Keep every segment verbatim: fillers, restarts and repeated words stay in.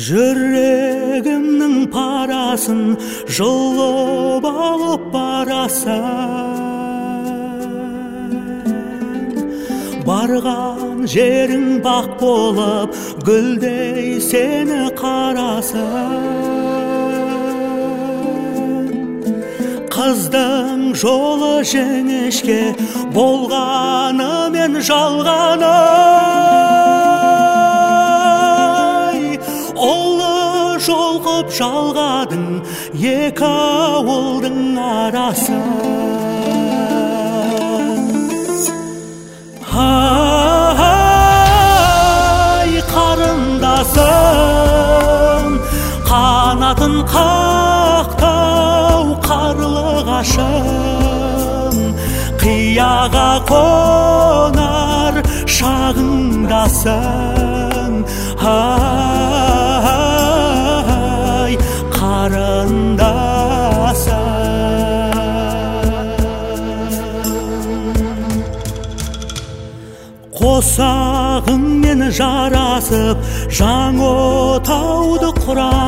жүрегімнің парасын жұлып алып барасың. Барған жерің бақ болып, гүлдей сені қарасың. Қыздың жолы жіңішке болғаны мен жалғаны, ұлы жол қып жалғадың екі ауылдың арасын. Ай, қарындасым, қанатын қақтау қарлығашым, қияға қонар шағыңдасың. Ай, қарындасым, қосағыңмен жарасып Жаңотауды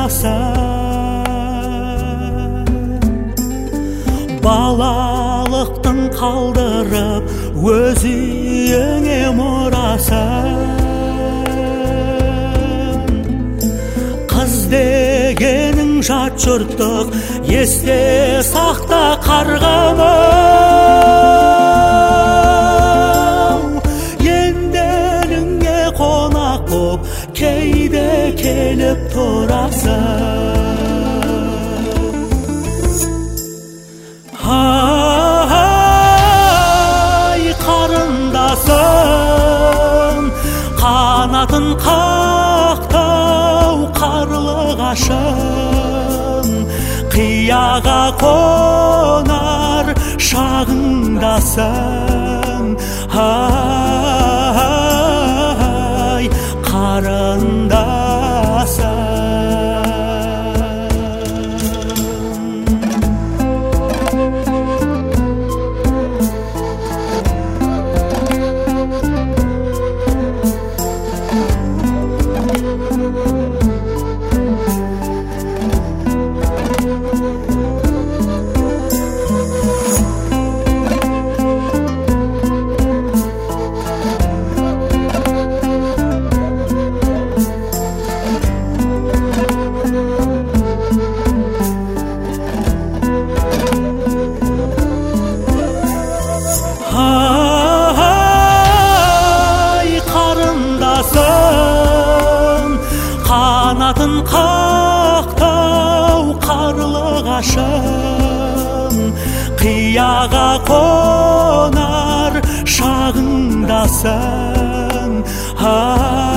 құрасың. Балалықтың қалдырып өз үйіңе мұрасың. Қыз дегенің жат жұрттық, есте сақта қарғамым. Ендеріңе қонақ боп кейде келіп тұрасың. Ай, қарындасым, қанатын қақтау қарлығашым, қияға қонар шағыңдасың. Ай, қарындасым. Қанатын қақтау қарлығашым, қияға қонар шағыңдасың.